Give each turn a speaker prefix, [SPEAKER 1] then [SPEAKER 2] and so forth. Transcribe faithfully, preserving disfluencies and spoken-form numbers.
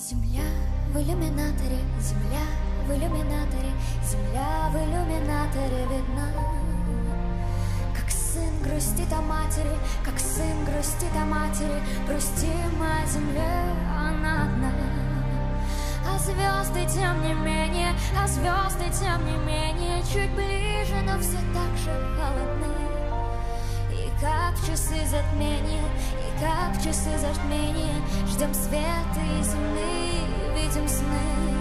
[SPEAKER 1] Земля в иллюминаторе, земля в иллюминаторе, земля в иллюминаторе видна. Как сын грустит о матери, как сын грустит о матери, грустим о земле, она одна. А звезды тем не менее, а звезды тем не менее чуть ближе, но все так же холодны. И как в часы затмения, и как в часы затмения ждем света и земли, видим сны.